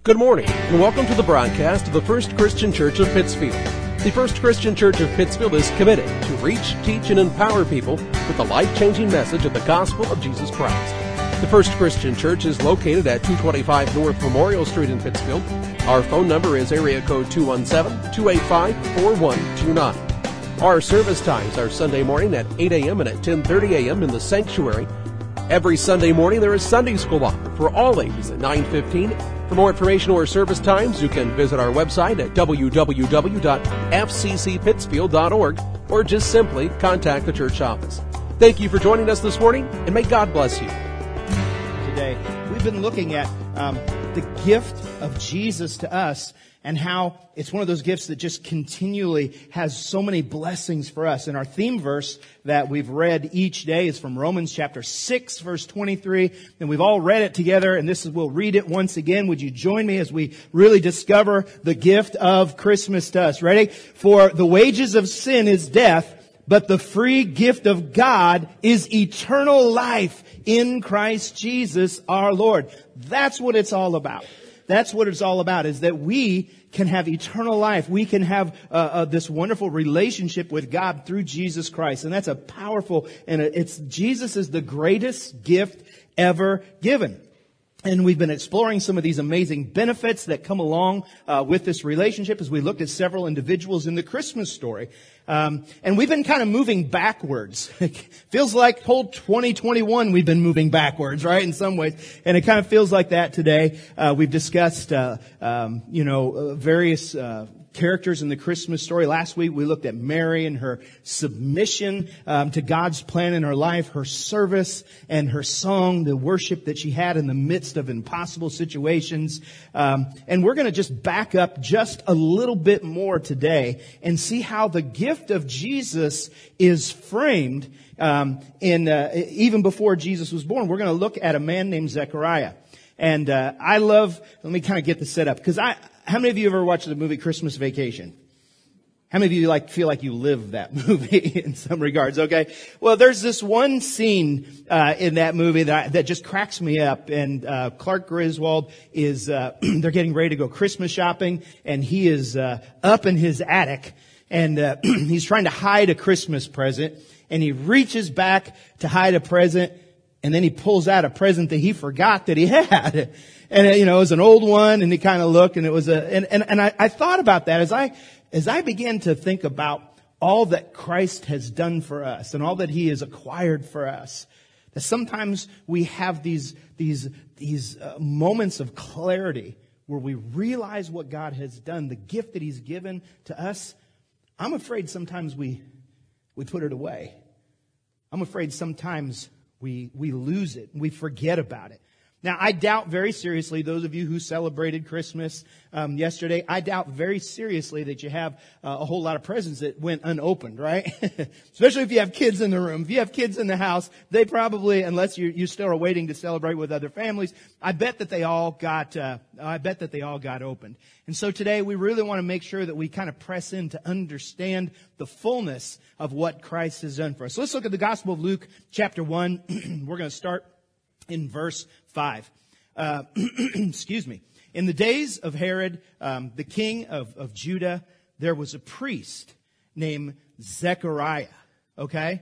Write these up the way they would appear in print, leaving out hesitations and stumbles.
Good morning, and welcome to the broadcast of the First Christian Church of Pittsfield. The First Christian Church of Pittsfield is committed to reach, teach, and empower people with the life-changing message of the gospel of Jesus Christ. The First Christian Church is located at 225 North Memorial Street in Pittsfield. Our phone number is area code 217-285-4129. Our service times are Sunday morning at 8 a.m. and at 10:30 a.m. in the sanctuary. Every Sunday morning there is Sunday school offered for all ages at 9:15. For more information or service times, you can visit our website at www.fccpittsfield.org or just simply contact the church office. Thank you for joining us this morning, and may God bless you. Today, we've been looking at the gift of Jesus to us and how it's one of those gifts that just continually has so many blessings for us. And our theme verse that we've read each day is from Romans chapter 6, verse 23. And we've all read it together, and we'll read it once again. Would you join me as we really discover the gift of Christmas to us? Ready? For the wages of sin is death, but the free gift of God is eternal life in Christ Jesus our Lord. That's what it's all about. That's what it's all about, is that we can have eternal life. We can have this wonderful relationship with God through Jesus Christ. And that's a powerful, Jesus is the greatest gift ever given. And we've been exploring some of these amazing benefits that come along with this relationship as we looked at several individuals in the Christmas story. And we've been kind of moving backwards. Feels like whole 2021 we've been moving backwards, right, in some ways. And it kind of feels like that today. We've discussed, various characters in the Christmas story. Last week we looked at Mary and her submission to God's plan in her life, her service and her song, the worship that she had in the midst of impossible situations. And we're going to just back up just a little bit more today and see how the gift of Jesus is framed even before Jesus was born. We're going to look at a man named Zechariah. And let me kind of get this set up, because how many of you ever watched the movie Christmas Vacation? How many of you feel like you live that movie in some regards? Okay. Well, there's this one scene in that movie that just cracks me up. And Clark Griswold is they're getting ready to go Christmas shopping, and he is up in his attic, and he's trying to hide a Christmas present, and he reaches back to hide a present, and then he pulls out a present that he forgot that he had. And, it was an old one, and he kind of looked, and it was I thought about that as I began to think about all that Christ has done for us and all that He has acquired for us. That sometimes we have these moments of clarity where we realize what God has done, the gift that He's given to us. I'm afraid sometimes we put it away. I'm afraid sometimes we lose it and we forget about it. Now, I doubt very seriously, those of you who celebrated Christmas yesterday, I doubt very seriously that you have a whole lot of presents that went unopened, right? Especially if you have kids in the room. If you have kids in the house, they probably, unless you still are waiting to celebrate with other families, I bet that they all got opened. And so today we really want to make sure that we kind of press in to understand the fullness of what Christ has done for us. So let's look at the Gospel of Luke, chapter 1. We're going to start in verse 5. Excuse me. In the days of Herod, the king of Judah, there was a priest named Zechariah. Okay?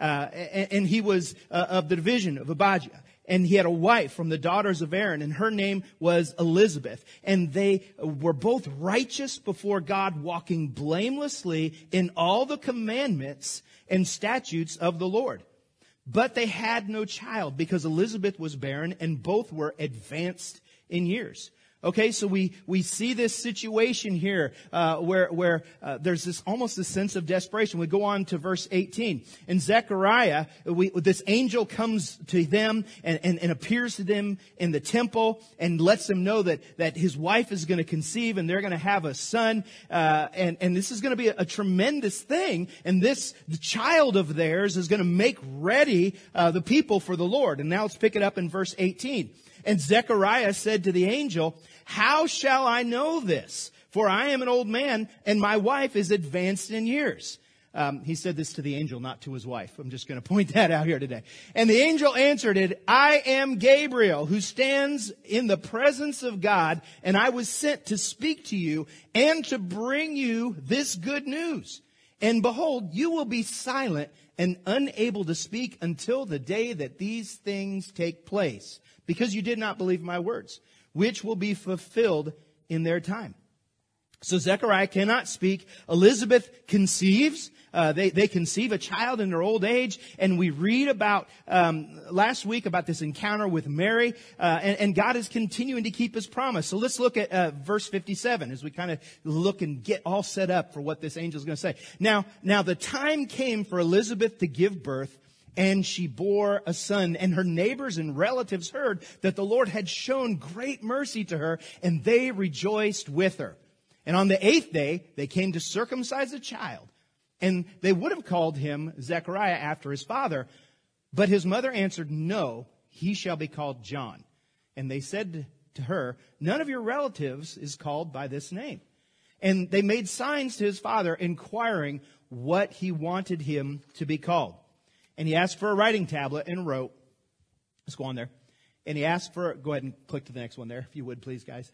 And he was of the division of Abijah. And he had a wife from the daughters of Aaron, and her name was Elizabeth. And they were both righteous before God, walking blamelessly in all the commandments and statutes of the Lord. But they had no child because Elizabeth was barren, and both were advanced in years. Okay, so we see this situation here where there's almost a sense of desperation. We go on to verse 18. And Zechariah, this angel comes to them and appears to them in the temple and lets them know that his wife is going to conceive and they're going to have a son. And this is going to be a tremendous thing. And the child of theirs is going to make ready the people for the Lord. And now let's pick it up in verse 18. And Zechariah said to the angel, "How shall I know this? For I am an old man, and my wife is advanced in years." He said this to the angel, not to his wife. I'm just going to point that out here today. And the angel answered it, I am Gabriel, who stands in the presence of God, and I was sent to speak to you and to bring you this good news. And behold, you will be silent and unable to speak until the day that these things take place, because you did not believe my words, which will be fulfilled in their time. So Zechariah cannot speak. Elizabeth conceives. They conceive a child in their old age. And we read about, last week about this encounter with Mary. And God is continuing to keep his promise. So let's look at, verse 57 as we kind of look and get all set up for what this angel is going to say. Now the time came for Elizabeth to give birth, and she bore a son, and her neighbors and relatives heard that the Lord had shown great mercy to her, and they rejoiced with her. And on the 8th day, they came to circumcise the child. And they would have called him Zechariah after his father. But his mother answered, no, he shall be called John. And they said to her, none of your relatives is called by this name. And they made signs to his father, inquiring what he wanted him to be called. And he asked for a writing tablet and wrote. Let's go on there. And he asked for, go ahead and click to the next one there, if you would, please, guys.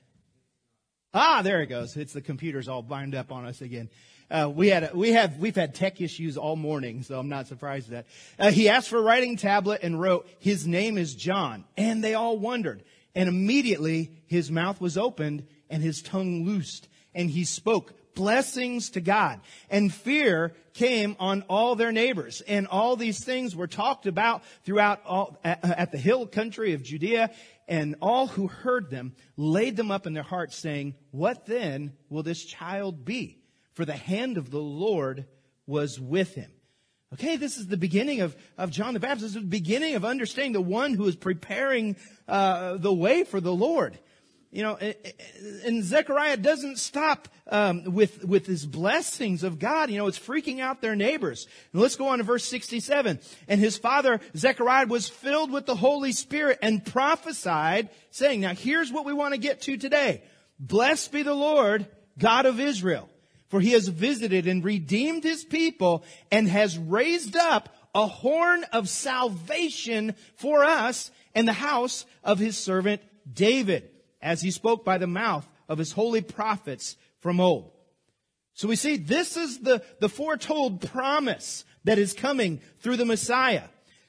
There it goes. It's the computer's all bound up on us again. We've had tech issues all morning, so I'm not surprised at that. He asked for a writing tablet and wrote, his name is John. And they all wondered. And immediately his mouth was opened and his tongue loosed. And he spoke blessings to God. And fear came on all their neighbors. And all these things were talked about throughout at the hill country of Judea. And all who heard them laid them up in their hearts, saying, what then will this child be? For the hand of the Lord was with him. Okay, this is the beginning of John the Baptist. This is the beginning of understanding the one who is preparing the way for the Lord. You know, and Zechariah doesn't stop with his blessings of God. You know, it's freaking out their neighbors. And let's go on to verse 67. And his father, Zechariah, was filled with the Holy Spirit and prophesied, saying, now here's what we want to get to today. Blessed be the Lord, God of Israel, for he has visited and redeemed his people and has raised up a horn of salvation for us in the house of his servant David, as he spoke by the mouth of his holy prophets from old. So we see this is the foretold promise that is coming through the Messiah.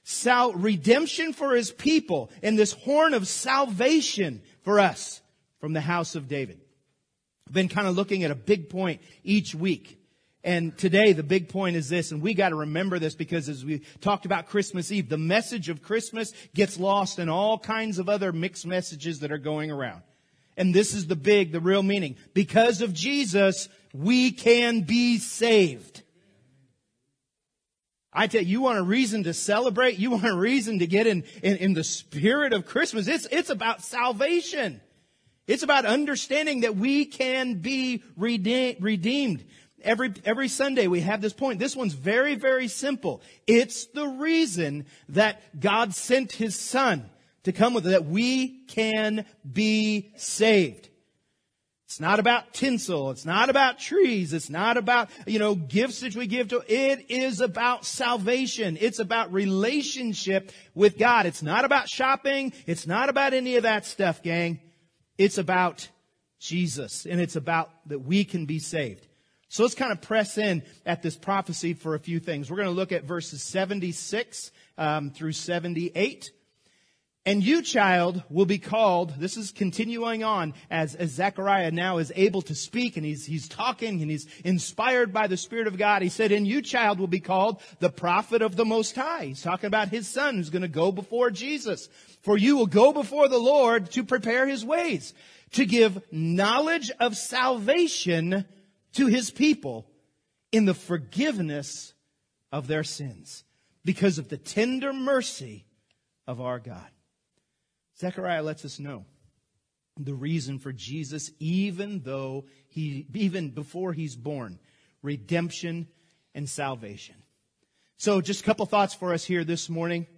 Redemption for his people and this horn of salvation for us from the house of David. I've been kind of looking at a big point each week. And today the big point is this, and we got to remember this because as we talked about Christmas Eve, the message of Christmas gets lost in all kinds of other mixed messages that are going around. And this is the real meaning. Because of Jesus, we can be saved. I tell you, you want a reason to celebrate, you want a reason to get in the spirit of Christmas. It's about salvation. It's about understanding that we can be redeemed. Every Sunday we have this point. This one's very, very simple. It's the reason that God sent his son to come with it, that we can be saved. It's not about tinsel. It's not about trees. It's not about, gifts that we give to. It is about salvation. It's about relationship with God. It's not about shopping. It's not about any of that stuff, gang. It's about Jesus. And it's about that we can be saved. So let's kind of press in at this prophecy for a few things. We're going to look at verses 76 through 78. And you, child, will be called, this is continuing on as Zechariah now is able to speak and he's talking and he's inspired by the Spirit of God. He said, and you, child, will be called the prophet of the Most High. He's talking about his son who's going to go before Jesus. For you will go before the Lord to prepare his ways, to give knowledge of salvation to his people in the forgiveness of their sins because of the tender mercy of our God. Zechariah lets us know the reason for Jesus, even before he's born, redemption and salvation. So just a couple thoughts for us here this morning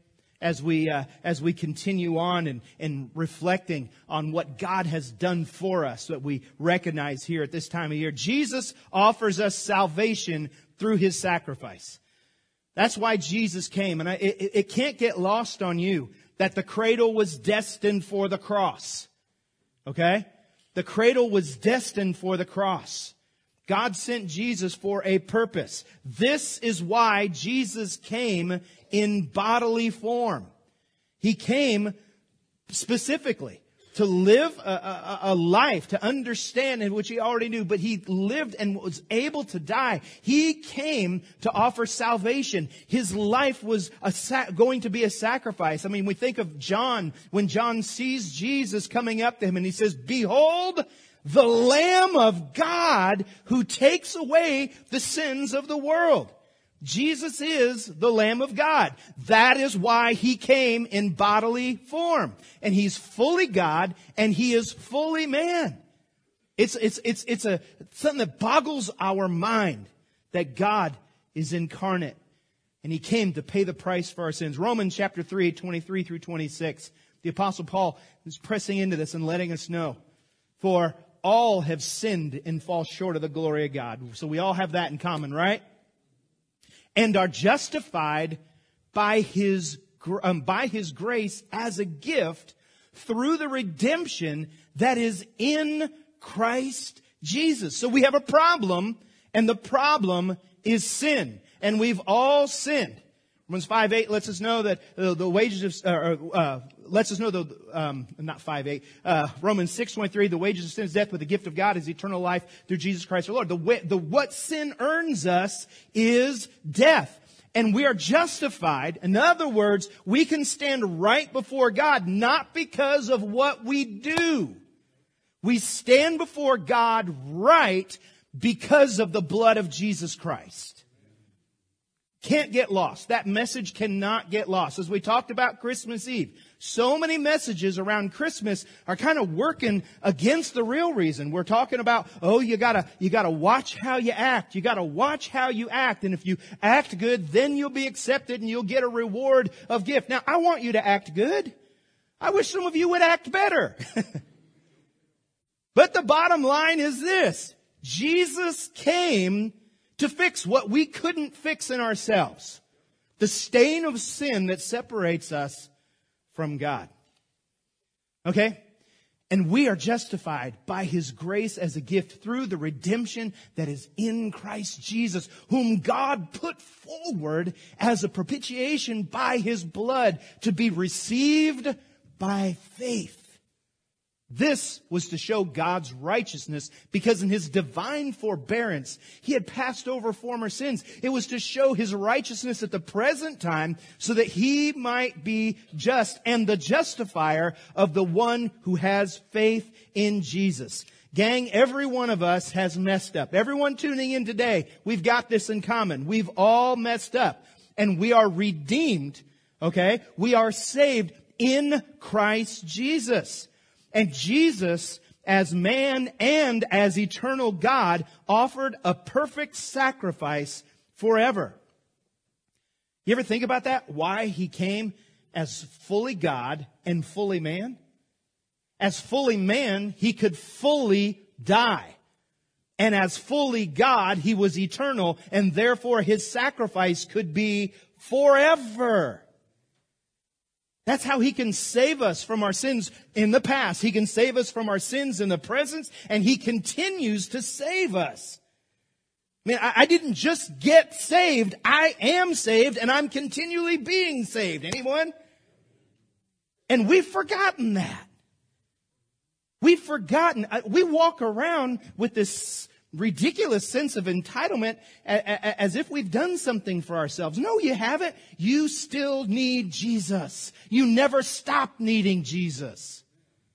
as we continue on and reflecting on what God has done for us that we recognize here at this time of year. Jesus offers us salvation through His sacrifice. That's why Jesus came. And it can't get lost on you that the cradle was destined for the cross. Okay? The cradle was destined for the cross. God sent Jesus for a purpose. This is why Jesus came in bodily form. He came specifically to live a life, to understand, in which He already knew, but He lived and was able to die. He came to offer salvation. His life was going to be a sacrifice. I mean, we think of John, when John sees Jesus coming up to him and he says, "Behold, the Lamb of God who takes away the sins of the world." Jesus is the Lamb of God. That is why He came in bodily form. And He's fully God and He is fully man. It's something that boggles our mind that God is incarnate. And He came to pay the price for our sins. Romans chapter 3, 23 through 26. The Apostle Paul is pressing into this and letting us know. For all have sinned and fall short of the glory of God. So we all have that in common, right? And are justified by His grace as a gift through the redemption that is in Christ Jesus. So we have a problem, and the problem is sin. And we've all sinned. Romans 5:8 lets us know that the wages of, lets us know not 5:8, Romans 6:23, the wages of sin is death, but the gift of God is eternal life through Jesus Christ our Lord. What sin earns us is death. And we are justified. In other words, we can stand right before God, not because of what we do. We stand before God right because of the blood of Jesus Christ. Can't get lost. That message cannot get lost. As we talked about Christmas Eve, so many messages around Christmas are kind of working against the real reason. We're talking about, you gotta watch how you act. You gotta watch how you act. And if you act good, then you'll be accepted and you'll get a reward of gift. Now, I want you to act good. I wish some of you would act better. But the bottom line is this. Jesus came to fix what we couldn't fix in ourselves. The stain of sin that separates us from God. Okay? And we are justified by His grace as a gift through the redemption that is in Christ Jesus, whom God put forward as a propitiation by His blood to be received by faith. This was to show God's righteousness because in His divine forbearance, He had passed over former sins. It was to show His righteousness at the present time so that He might be just and the justifier of the one who has faith in Jesus. Gang, every one of us has messed up. Everyone tuning in today, we've got this in common. We've all messed up and we are redeemed. Okay? We are saved in Christ Jesus. And Jesus, as man and as eternal God, offered a perfect sacrifice forever. You ever think about that? Why He came as fully God and fully man? As fully man, He could fully die. And as fully God, He was eternal, and therefore His sacrifice could be forever. That's how He can save us from our sins in the past. He can save us from our sins in the present, and He continues to save us. I mean, I didn't just get saved. I am saved, and I'm continually being saved. Anyone? And we've forgotten that. We've forgotten. We walk around with this ridiculous sense of entitlement as if we've done something for ourselves. No, you haven't. You still need Jesus. You never stop needing Jesus.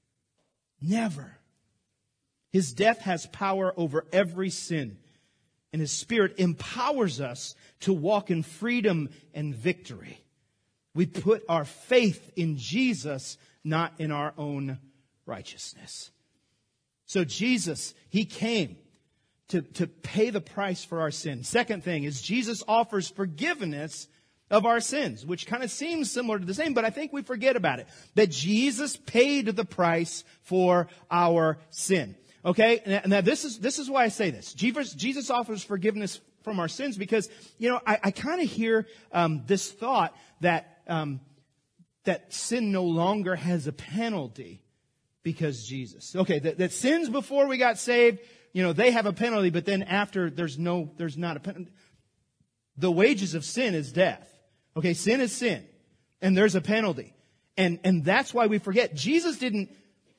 Never. His death has power over every sin, and His Spirit empowers us to walk in freedom and victory. We put our faith in Jesus, not in our own righteousness. So Jesus, He came to pay the price for our sin. Second thing is Jesus offers forgiveness of our sins, which kind of seems similar to the same, but I think we forget about it. That Jesus paid the price for our sin. Okay? Now this is why I say this. Jesus offers forgiveness from our sins because, I kind of hear this thought that sin no longer has a penalty because Jesus. Okay, that sins before we got saved, they have a penalty, but then after there's not a penalty. The wages of sin is death. Okay, sin is sin. And there's a penalty. And that's why we forget. Jesus didn't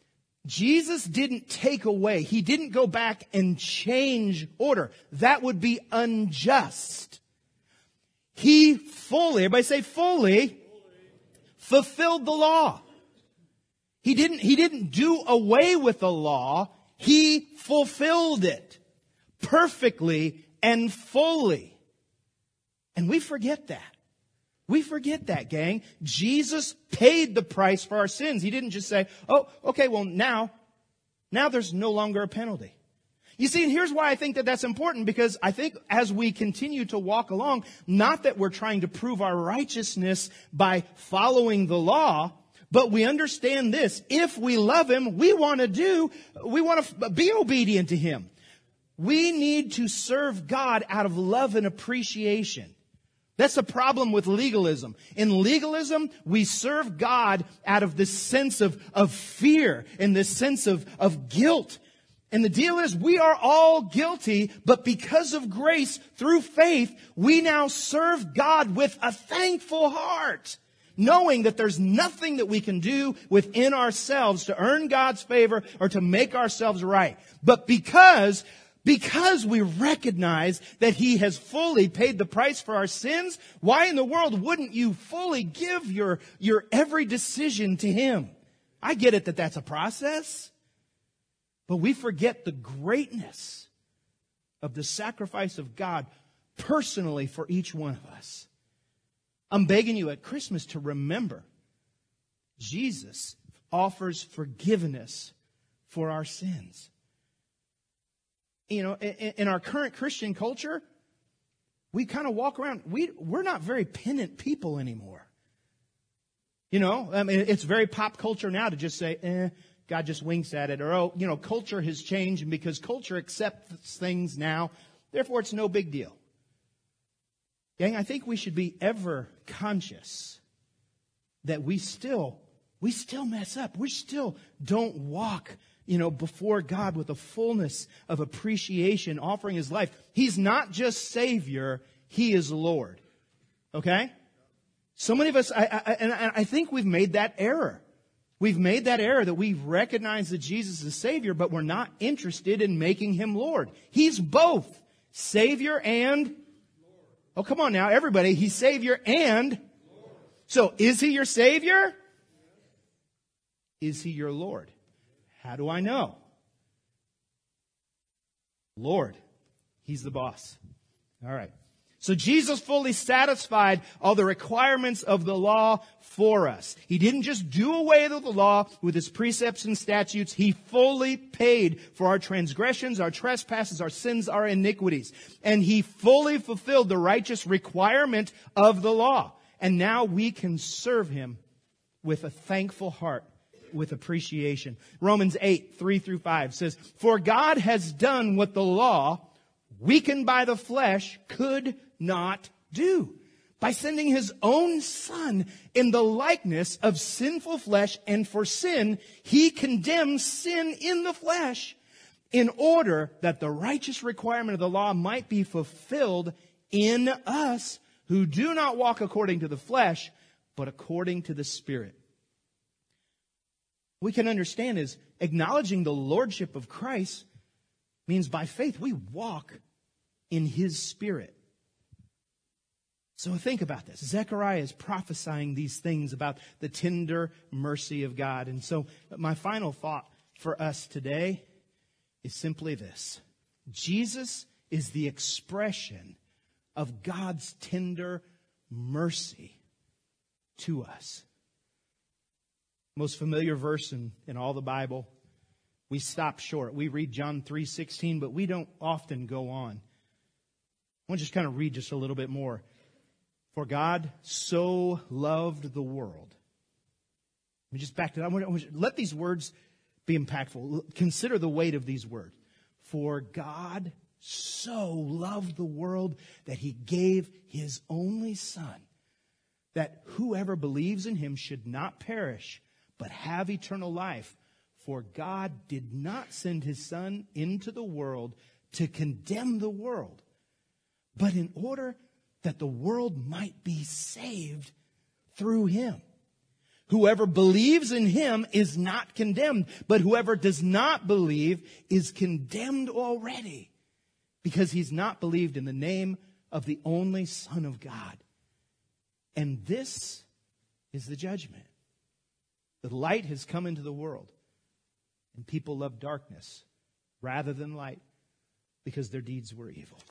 take away. He didn't go back and change order. That would be unjust. He fully, everybody say fully, fulfilled the law. He didn't do away with the law. He fulfilled it perfectly and fully. And we forget that. We forget that, gang. Jesus paid the price for our sins. He didn't just say, oh, okay, well now there's no longer a penalty. You see, and here's why I think that that's important, because I think as we continue to walk along, not that we're trying to prove our righteousness by following the law, but we understand this. If we love Him, we want to be obedient to Him. We need to serve God out of love and appreciation. That's the problem with legalism. In legalism, we serve God out of this sense of fear and this sense of guilt. And the deal is, we are all guilty, but because of grace, through faith, we now serve God with a thankful heart, knowing that there's nothing that we can do within ourselves to earn God's favor or to make ourselves right. But because we recognize that He has fully paid the price for our sins, why in the world wouldn't you fully give your every decision to Him? I get it that that's a process, but we forget the greatness of the sacrifice of God personally for each one of us. I'm begging you at Christmas to remember Jesus offers forgiveness for our sins. In our current Christian culture, we kind of walk around, we're not very penitent people anymore. It's very pop culture now to just say, God just winks at it. Or, culture has changed, and because culture accepts things now, therefore it's no big deal. Gang, I think we should be ever conscious that we still mess up. We still don't walk before God with a fullness of appreciation, offering His life. He's not just Savior, He is Lord. Okay? So many of us, I think we've made that error. We've made that error that we recognize that Jesus is Savior, but we're not interested in making Him Lord. He's both Savior and Lord. Oh, come on now, everybody. He's Savior and Lord. So, is He your Savior? Is He your Lord? How do I know? Lord. He's the boss. All right. So Jesus fully satisfied all the requirements of the law for us. He didn't just do away with the law with His precepts and statutes. He fully paid for our transgressions, our trespasses, our sins, our iniquities. And He fully fulfilled the righteous requirement of the law. And now we can serve Him with a thankful heart, with appreciation. Romans 8, 3-5 says, "For God has done what the law, weakened by the flesh, could not do, by sending His own Son in the likeness of sinful flesh, and for sin, He condemns sin in the flesh, in order that the righteous requirement of the law might be fulfilled in us, who do not walk according to the flesh, but according to the Spirit." We can understand is acknowledging the lordship of Christ means by faith we walk in His Spirit. So think about this. Zechariah is prophesying these things about the tender mercy of God. And so my final thought for us today is simply this. Jesus is the expression of God's tender mercy to us. Most familiar verse in all the Bible. We stop short. We read John 3:16, but we don't often go on. I want to just kind of read just a little bit more. For God so loved the world. Let me just back to that. Let these words be impactful. Consider the weight of these words. For God so loved the world that He gave His only Son, that whoever believes in Him should not perish, but have eternal life. For God did not send His Son into the world to condemn the world, but in order that the world might be saved through Him. Whoever believes in Him is not condemned, but whoever does not believe is condemned already, because he's not believed in the name of the only Son of God. And this is the judgment. The light has come into the world, and people love darkness rather than light because their deeds were evil.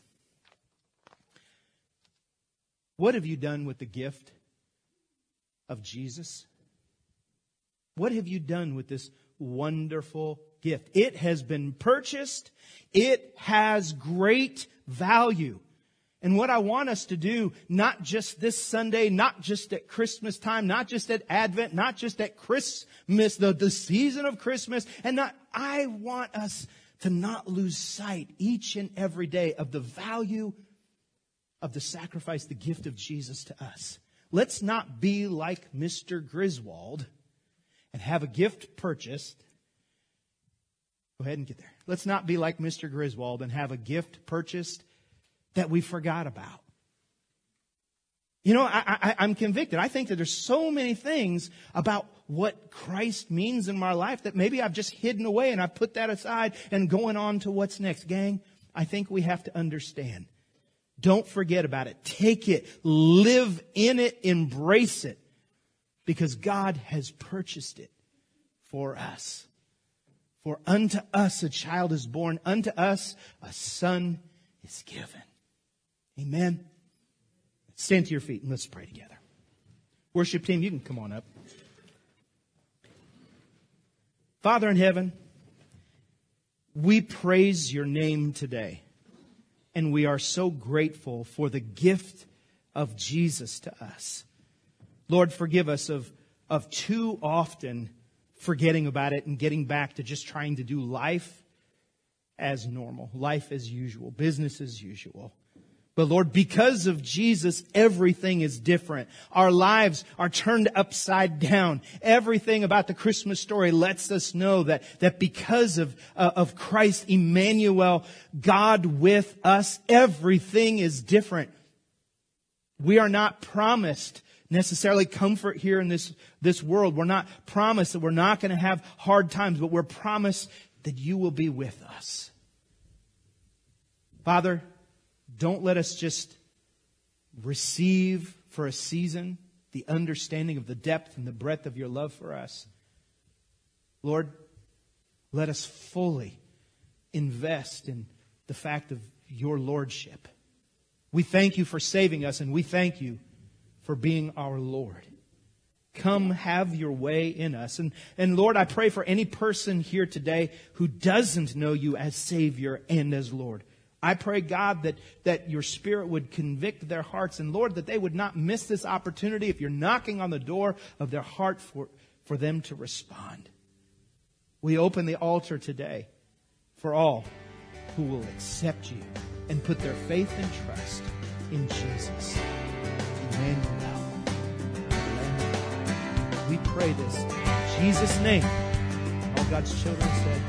What have you done with the gift of Jesus? What have you done with this wonderful gift? It has been purchased. It has great value. And what I want us to do, not just this Sunday, not just at Christmas time, not just at Advent, not just at Christmas, the season of Christmas, I want us to not lose sight each and every day of the value of the sacrifice, the gift of Jesus to us. Let's not be like Mr. Griswold and have a gift purchased. Go ahead and get there. Let's not be like Mr. Griswold and have a gift purchased that we forgot about. You know, I'm convicted. I think that there's so many things about what Christ means in my life that maybe I've just hidden away and I've put that aside and going on to what's next. Gang, I think we have to understand. Don't forget about it. Take it. Live in it. Embrace it. Because God has purchased it for us. For unto us a child is born. Unto us a son is given. Amen. Stand to your feet and let's pray together. Worship team, you can come on up. Father in heaven, we praise your name today. And we are so grateful for the gift of Jesus to us. Lord, forgive us of too often forgetting about it and getting back to just trying to do life as normal, life as usual, business as usual. But Lord, because of Jesus, everything is different. Our lives are turned upside down. Everything about the Christmas story lets us know that because of Christ, Emmanuel, God with us, everything is different. We are not promised necessarily comfort here in this world. We're not promised that we're not going to have hard times, but we're promised that you will be with us. Father, don't let us just receive for a season the understanding of the depth and the breadth of your love for us. Lord, let us fully invest in the fact of your lordship. We thank you for saving us, and we thank you for being our Lord. Come have your way in us. And Lord, I pray for any person here today who doesn't know you as Savior and as Lord. I pray, God, that your Spirit would convict their hearts. And Lord, that they would not miss this opportunity if you're knocking on the door of their heart for them to respond. We open the altar today for all who will accept you and put their faith and trust in Jesus. Emmanuel. We pray this in Jesus' name. All God's children said.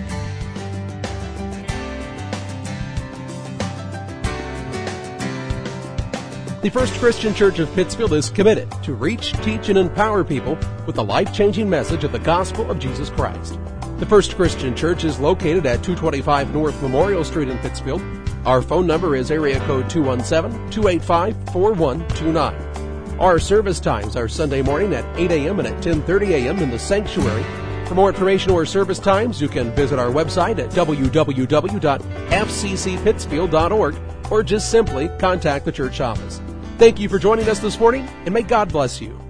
The First Christian Church of Pittsfield is committed to reach, teach, and empower people with the life-changing message of the gospel of Jesus Christ. The First Christian Church is located at 225 North Memorial Street in Pittsfield. Our phone number is area code 217-285-4129. Our service times are Sunday morning at 8 a.m. and at 10:30 a.m. in the sanctuary. For more information or service times, you can visit our website at www.fccpittsfield.org or just simply contact the church office. Thank you for joining us this morning, and may God bless you.